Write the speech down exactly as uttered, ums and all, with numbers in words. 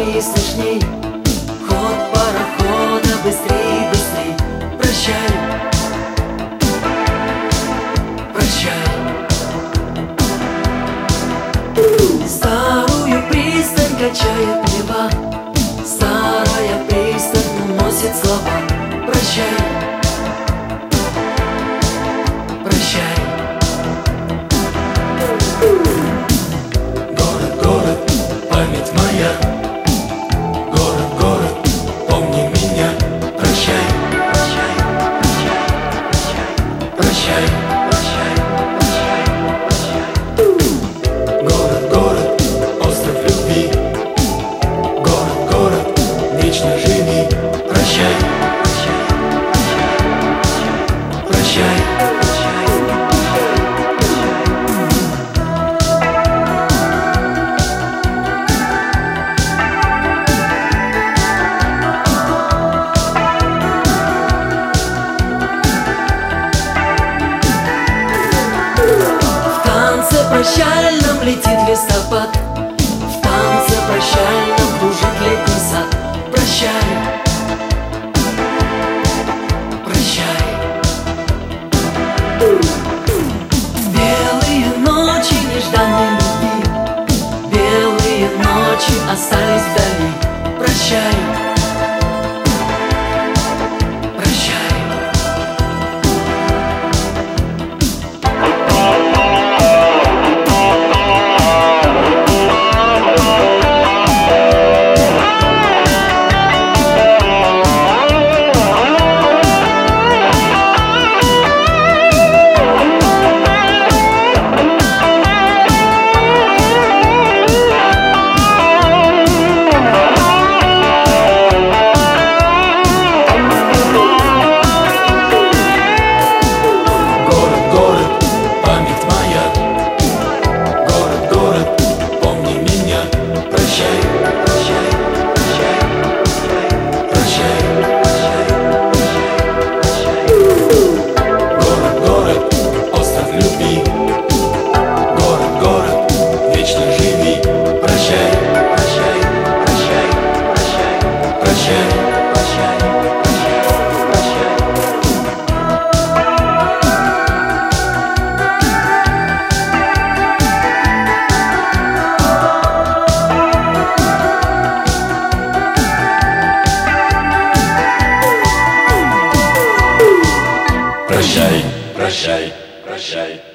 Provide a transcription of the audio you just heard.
слышней и слышней, ход парохода быстрей, быстрей. Прощай, прощай. Старую пристань качает Нева, старая пристань уносит слова. Прощай, прощай. Город, город, память моя. Город, город, помни меня. Прощай, прощай, прощай, прощай, прощай, прощай, прощай. Город, город, остров любви. Город, город, вечно живи. Прощай, прощай, прощай, прощай, прощай. Прощальном летит листопад, в танце прощальном кружит летний сад. Прощай, прощай. Белые ночи нежданной любви, белые ночи остались вдали. Прощай, прощай. Прощай, прощай, прощай.